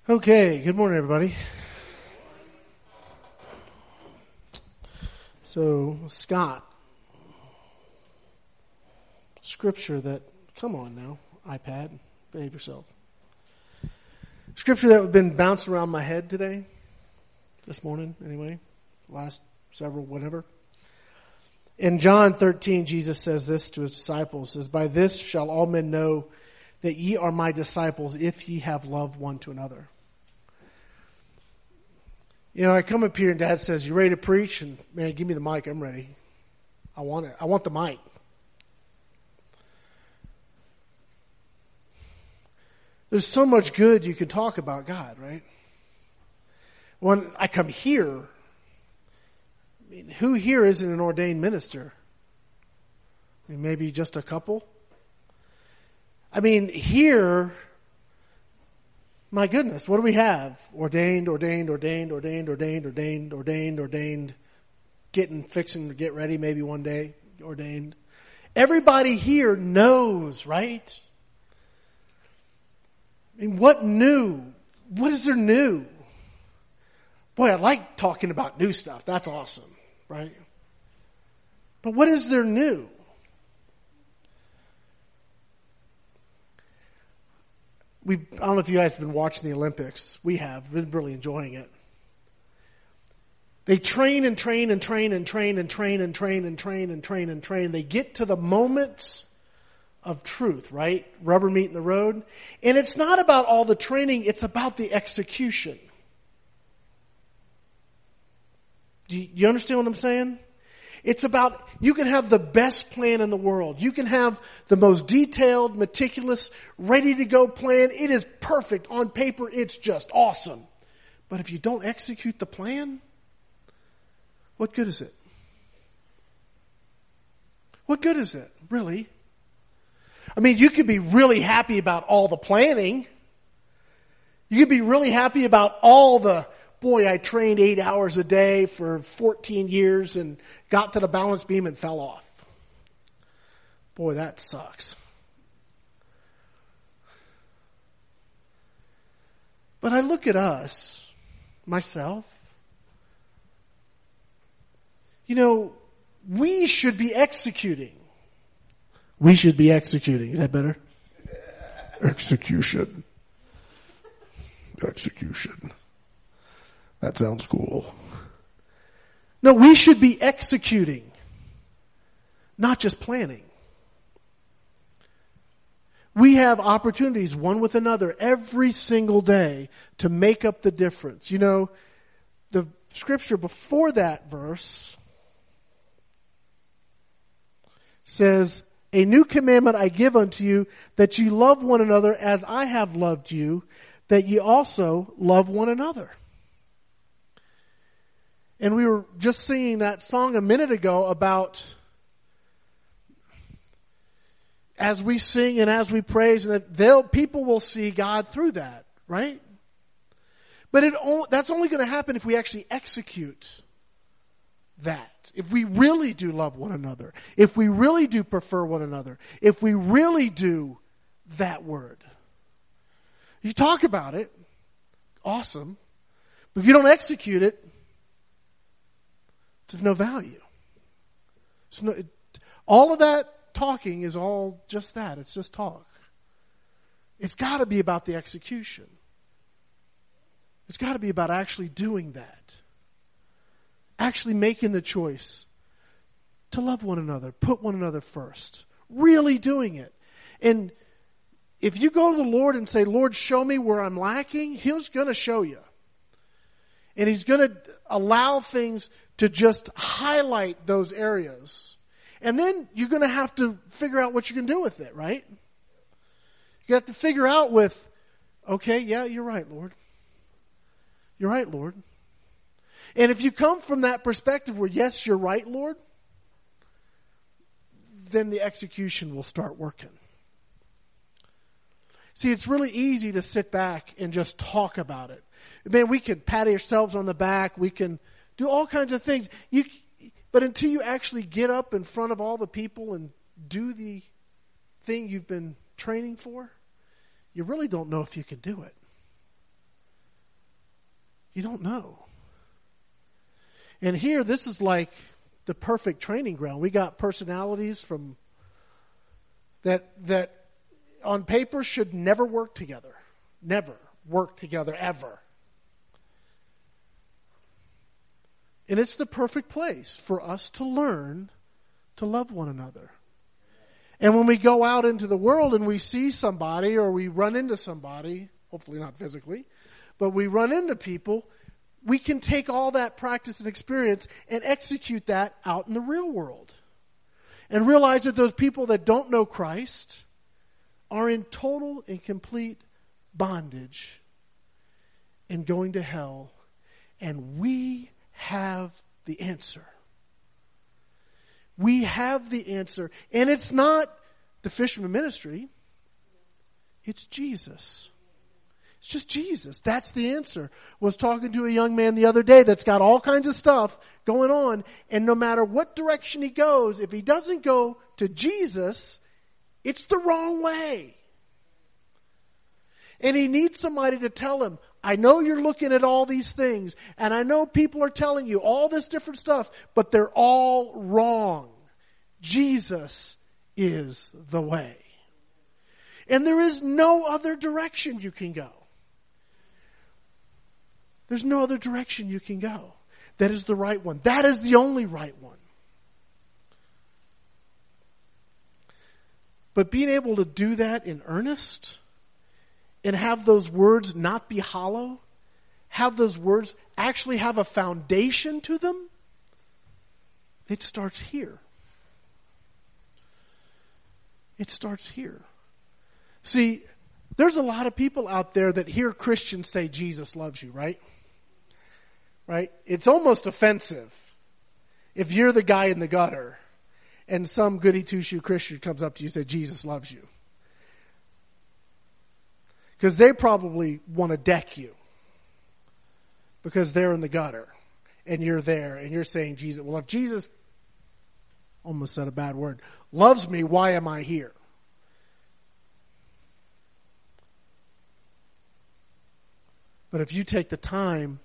Okay, good morning, everybody. So, Scott, scripture that, come on now, iPad, behave yourself. Scripture that has been bounced around my head today, this morning anyway, last several, whatever. In John 13, Jesus says this to his disciples, says, "By this shall all men know that ye are my disciples, if ye have love one to another." You know, I come up here and Dad says, "You ready to preach?" And man, give me the mic. I'm ready. I want it. I want the mic. There's so much good you can talk about God, right? When I come here, I mean, who here isn't an ordained minister? I mean, maybe just a couple. I mean, here, my goodness, what do we have? Ordained, fixing to get ready maybe one day, ordained. Everybody here knows, right? I mean, what new? What is there new? Boy, I like talking about new stuff. That's awesome, right? But what is there new? I don't know if you guys have been watching the Olympics. We have. We've been really enjoying it. They train and train and train and train and train and train and train and train and train. They get to the moments of truth, right? Rubber meeting the road. And it's not about all the training. It's about the execution. Do you understand what I'm saying? It's about, you can have the best plan in the world. You can have the most detailed, meticulous, ready to go plan. It is perfect on paper. It's just awesome. But if you don't execute the plan, what good is it? What good is it, really? I mean, you could be really happy about all the planning. You could be really happy about all the, boy, I trained 8 hours a day for 14 years and got to the balance beam and fell off. Boy, that sucks. But I look at us, myself, you know, we should be executing. We should be executing. Is that better? Execution. Execution. That sounds cool. No, we should be executing, not just planning. We have opportunities one with another every single day to make up the difference. You know, the scripture before that verse says, "A new commandment I give unto you, that ye love one another as I have loved you, that ye also love one another." And we were just singing that song a minute ago about as we sing and as we praise, and people will see God through that, right? But that's only going to happen if we actually execute that. If we really do love one another. If we really do prefer one another. If we really do that word. You talk about it, awesome. But if you don't execute it, it's of no value. All of that talking is all just that. It's just talk. It's got to be about the execution. It's got to be about actually doing that. Actually making the choice to love one another, put one another first. Really doing it. And if you go to the Lord and say, "Lord, show me where I'm lacking," He's going to show you. And He's going to allow things to just highlight those areas. And then you're going to have to figure out what you can do with it, right? You have to figure out okay, yeah, you're right, Lord. You're right, Lord. And if you come from that perspective where, yes, you're right, Lord, then the execution will start working. See, it's really easy to sit back and just talk about it. Man, we can pat ourselves on the back. We can do all kinds of things. But until you actually get up in front of all the people and do the thing you've been training for, you really don't know if you can do it. You don't know. And here, this is like the perfect training ground. We got personalities from that on paper should never work together. Never work together, ever. And it's the perfect place for us to learn to love one another. And when we go out into the world and we see somebody or we run into somebody, hopefully not physically, but we run into people, we can take all that practice and experience and execute that out in the real world. And realize that those people that don't know Christ are in total and complete bondage and going to hell. And we have the answer. We have the answer. And it's not the Fisherman Ministry. It's Jesus. It's just Jesus. That's the answer. Was talking to a young man the other day that's got all kinds of stuff going on. And no matter what direction he goes, if he doesn't go to Jesus, it's the wrong way. And he needs somebody to tell him, I know you're looking at all these things, and I know people are telling you all this different stuff, but they're all wrong. Jesus is the way. And there is no other direction you can go. There's no other direction you can go. That is the right one. That is the only right one. But being able to do that in earnest and have those words not be hollow, have those words actually have a foundation to them, it starts here. It starts here. See, there's a lot of people out there that hear Christians say Jesus loves you, right? Right? It's almost offensive if you're the guy in the gutter and some goody two-shoe Christian comes up to you and says Jesus loves you. Because they probably want to deck you. Because they're in the gutter. And you're there. And you're saying Jesus. Well, if Jesus, almost said a bad word, loves me, why am I here? But if you take the time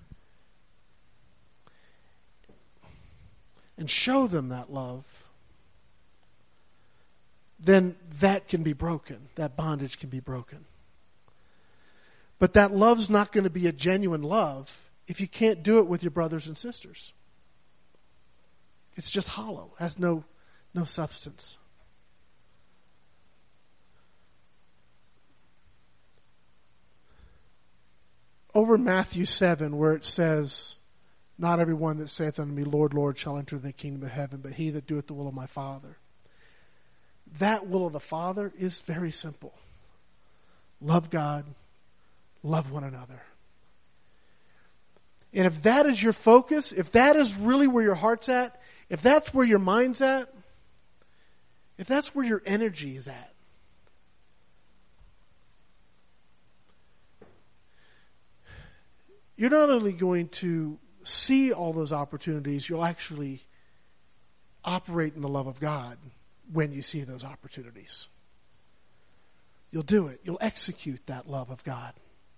and show them that love, then that can be broken. That bondage can be broken. But that love's not going to be a genuine love if you can't do it with your brothers and sisters. It's just hollow, has no substance. Over in Matthew 7, where it says, not everyone that saith unto me, Lord, Lord, shall enter the kingdom of heaven, but he that doeth the will of my Father. That will of the Father is very simple. Love God. Love one another. And if that is your focus, if that is really where your heart's at, if that's where your mind's at, if that's where your energy is at, you're not only going to see all those opportunities, you'll actually operate in the love of God when you see those opportunities. You'll do it. You'll execute that love of God.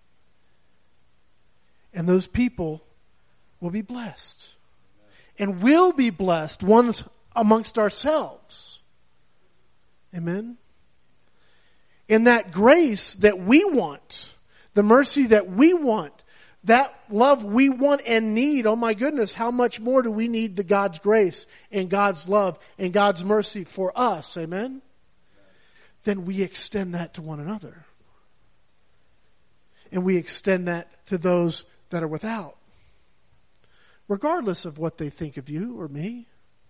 And those people will be blessed. And will be blessed ones amongst ourselves. Amen? And that grace that we want, the mercy that we want, that love we want and need, oh my goodness, how much more do we need the God's grace and God's love and God's mercy for us, amen? Then we extend that to one another. And we extend that to those that are without. Regardless of what they think of you or me.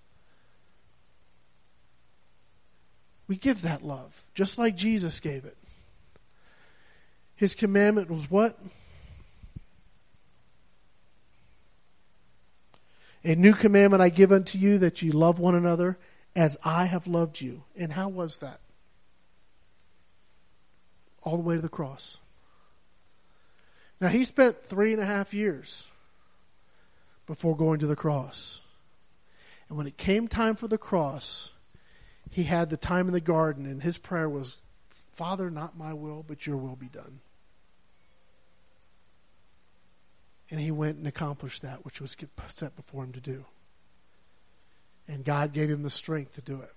We give that love, just like Jesus gave it. His commandment was what? A new commandment I give unto you, that you love one another as I have loved you. And how was that? All the way to the cross. Now, he spent 3.5 years before going to the cross. And when it came time for the cross, he had the time in the garden, and his prayer was, Father, not my will, but your will be done. And he went and accomplished that which was set before him to do. And God gave him the strength to do it.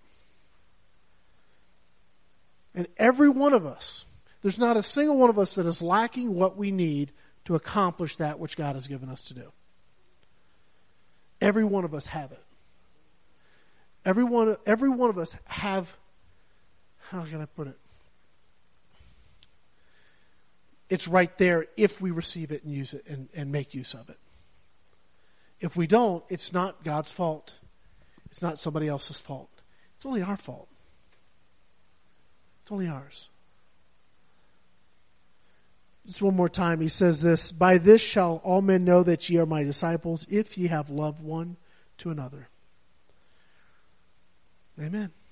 And every one of us, there's not a single one of us that is lacking what we need to accomplish that which God has given us to do. Every one of us have it. Every one of us have, how can I put it? It's right there if we receive it and use it and make use of it. If we don't, it's not God's fault. It's not somebody else's fault. It's only our fault. It's only ours. Just one more time, he says this, by this shall all men know that ye are my disciples, if ye have loved one to another. Amen.